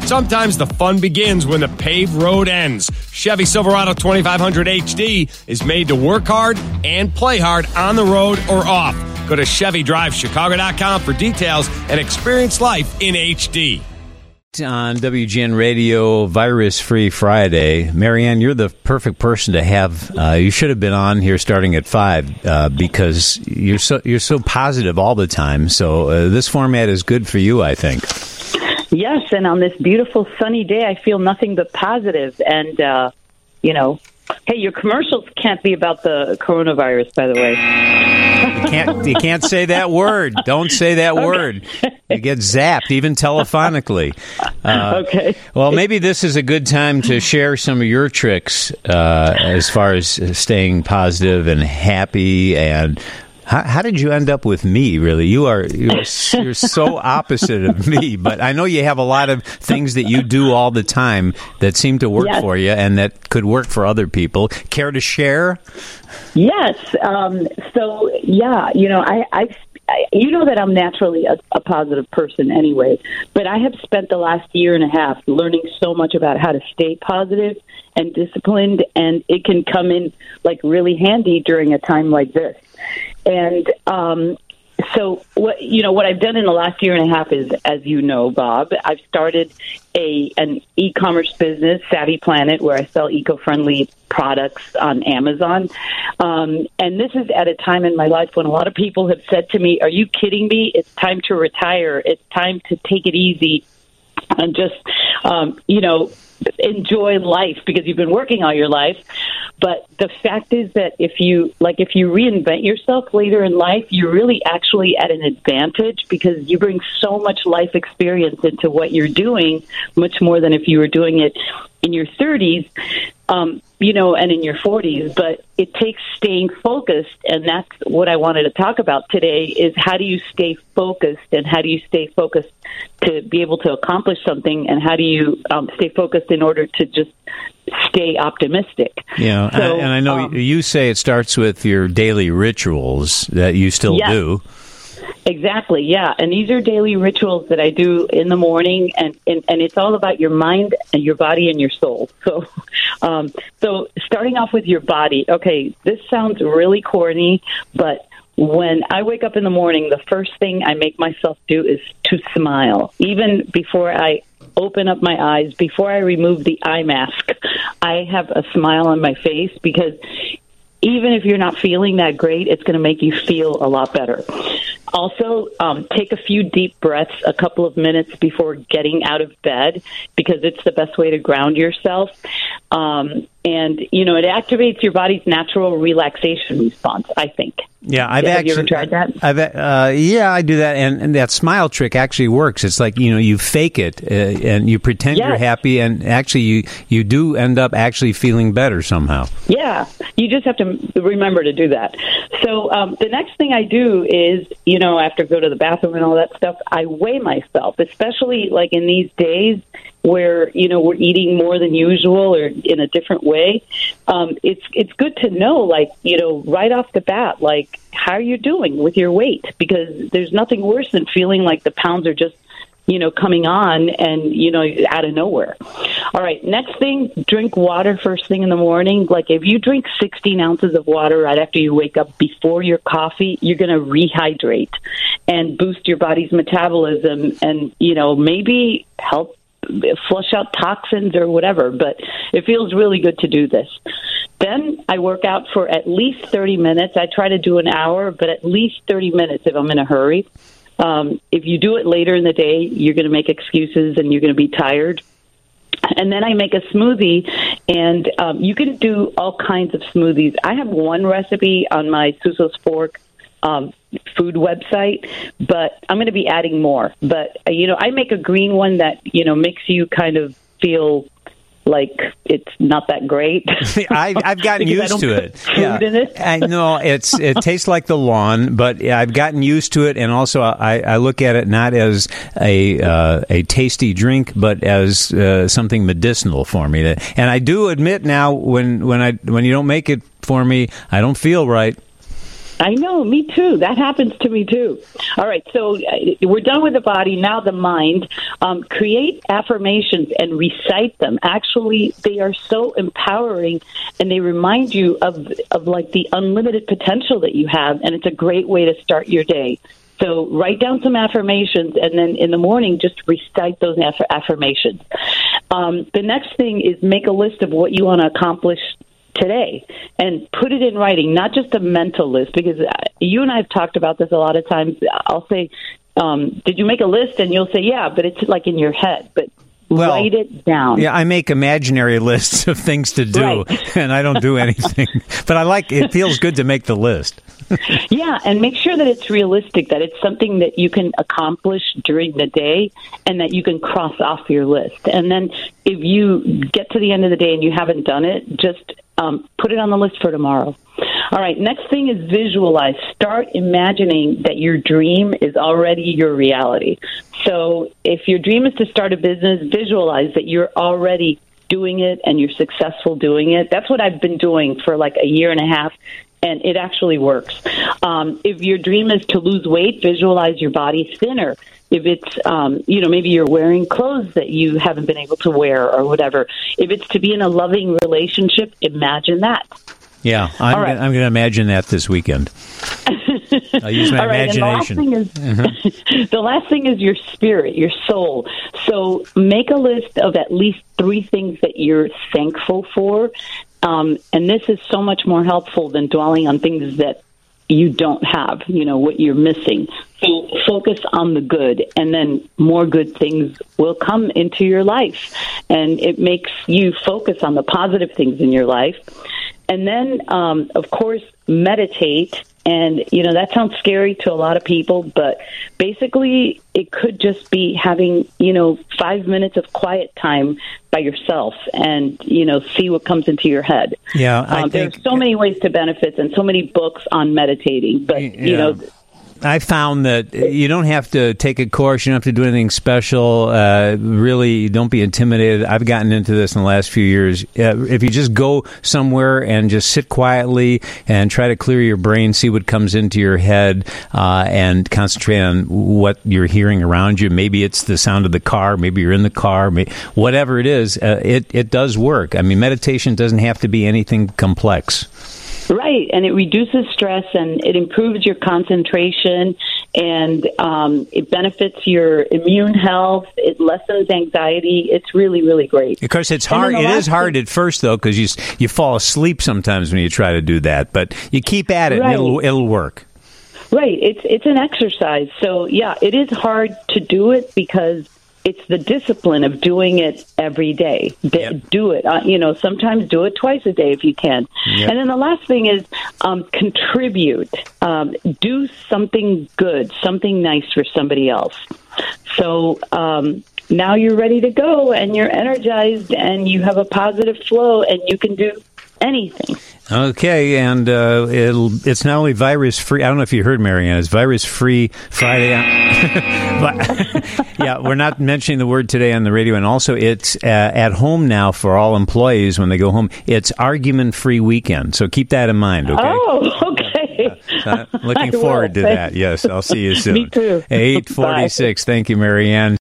Sometimes the fun begins when the paved road ends. Chevy Silverado 2500 HD is made to work hard and play hard on the road or off. Go to ChevyDriveChicago.com for details and experience life in HD. On WGN Radio, Virus-Free Friday. Marianne, you're the perfect person to have. You should have been on here starting at 5 because you're so positive all the time. So this format is good for you, I think. Yes, and on this beautiful sunny day, I feel nothing but positive. And, hey, your commercials can't be about the coronavirus, by the way. You can't say that word. Don't say that word. You get zapped, even telephonically. Okay. Well, maybe this is a good time to share some of your tricks as far as staying positive and happy. And how did you end up with me, really? You're so opposite of me, but I know you have a lot of things that you do all the time that seem to work for you and that could work for other people. Care to share? Yes. You know that I'm naturally a positive person anyway, but I have spent the last year and a half learning so much about how to stay positive and disciplined, and it can come in like really handy during a time like this. And so what I've done in the last year and a half is, as you know, Bob, I've started an e-commerce business, Savvy Planet, where I sell eco-friendly products on Amazon. And this is at a time in my life when a lot of people have said to me, "Are you kidding me? It's time to retire. It's time to take it easy and just, enjoy life because you've been working all your life." But the fact is that if you reinvent yourself later in life, you're really actually at an advantage because you bring so much life experience into what you're doing, much more than if you were doing it in your 30s, and in your 40s. But it takes staying focused, and that's what I wanted to talk about today is how do you stay focused, and how do you stay focused to be able to accomplish something, and how do you stay focused in order to just stay optimistic. Yeah, so, and I know you say it starts with your daily rituals that you still do. Exactly, yeah. And these are daily rituals that I do in the morning, and it's all about your mind and your body and your soul. So starting off with your body, okay, this sounds really corny, but when I wake up in the morning, the first thing I make myself do is to smile. Even before I open up my eyes, before I remove the eye mask, I have a smile on my face because even if you're not feeling that great, it's going to make you feel a lot better. Also, take a few deep breaths a couple of minutes before getting out of bed because it's the best way to ground yourself. And, it activates your body's natural relaxation response, I think. Yeah, have you ever tried that? I do that, and that smile trick actually works. It's like, you fake it, and you pretend you're happy, and actually you do end up actually feeling better somehow. Yeah, you just have to remember to do that. So the next thing I do is, after I go to the bathroom and all that stuff, I weigh myself, especially like in these days where, we're eating more than usual or in a different way. It's good to know, right off the bat, how are you doing with your weight? Because there's nothing worse than feeling like the pounds are just, coming on and, out of nowhere. All right, next thing, drink water first thing in the morning. Like if you drink 16 ounces of water right after you wake up before your coffee, you're going to rehydrate and boost your body's metabolism and, maybe help flush out toxins or whatever, but it feels really good to do this. Then I work out for at least 30 minutes. I try to do an hour, but at least 30 minutes if I'm in a hurry. If you do it later in the day, you're going to make excuses and you're going to be tired. And then I make a smoothie, and you can do all kinds of smoothies. I have one recipe on my Suso's Fork food website, but I'm going to be adding more. But, I make a green one that, makes you kind of feel like it's not that great. I've gotten used to it. I know it tastes like the lawn, but I've gotten used to it, and also I look at it not as a tasty drink, but as something medicinal for me. And I do admit now when you don't make it for me, I don't feel right. I know, me too. That happens to me too. All right, so we're done with the body. Now the mind. Create affirmations and recite them. Actually, they are so empowering, and they remind you of like the unlimited potential that you have, and it's a great way to start your day. So write down some affirmations, and then in the morning, just recite those affirmations. The next thing is make a list of what you want to accomplish today and put it in writing, not just a mental list, because you and I have talked about this a lot of times. I'll say, did you make a list? And you'll say, yeah, but it's like in your head. But write it down. Yeah, I make imaginary lists of things to do, and I don't do anything. But it feels good to make the list. Yeah, and make sure that it's realistic, that it's something that you can accomplish during the day and that you can cross off your list. And then if you get to the end of the day and you haven't done it, just put it on the list for tomorrow. All right, next thing is visualize. Start imagining that your dream is already your reality. So if your dream is to start a business, visualize that you're already doing it and you're successful doing it. That's what I've been doing for like a year and a half, and it actually works. If your dream is to lose weight, visualize your body thinner. If it's, maybe you're wearing clothes that you haven't been able to wear or whatever. If it's to be in a loving relationship, imagine that. Yeah, I'm going to imagine that this weekend. I'll use my imagination. The last thing is your spirit, your soul. So make a list of at least 3 things that you're thankful for. And this is so much more helpful than dwelling on things that you don't have, what you're missing. So focus on the good, and then more good things will come into your life. And it makes you focus on the positive things in your life. And then, of course, meditate. And, that sounds scary to a lot of people, but basically it could just be having, 5 minutes of quiet time by yourself and, see what comes into your head. Yeah, there's so many ways to benefit and so many books on meditating, but, I found that you don't have to take a course. You don't have to do anything special. Really, don't be intimidated. I've gotten into this in the last few years. If you just go somewhere and just sit quietly and try to clear your brain, see what comes into your head, and concentrate on what you're hearing around you. Maybe it's the sound of the car. Maybe you're in the car. Whatever it is, it does work. I mean, meditation doesn't have to be anything complex. Right, and it reduces stress and it improves your concentration, and it benefits your immune health. It lessens anxiety. It's really, really great. Of course, it's hard. It is hard at first, though, because you fall asleep sometimes when you try to do that. But you keep at it, and it'll work. Right. It's an exercise. So, yeah, it is hard to do it because it's the discipline of doing it every day. Do it. Sometimes do it twice a day if you can. Yep. And then the last thing is contribute. Do something good, something nice for somebody else. So now you're ready to go, and you're energized, and you have a positive flow, and you can do anything. Okay, and it's not only virus-free. I don't know if you heard, Marianne. It's virus-free Friday. Yeah, we're not mentioning the word today on the radio. And also, it's at home now for all employees when they go home. It's argument-free weekend. So keep that in mind, okay? Oh, okay. Looking forward to that. Yes, I'll see you soon. Me too. 8:46. Thank you, Marianne.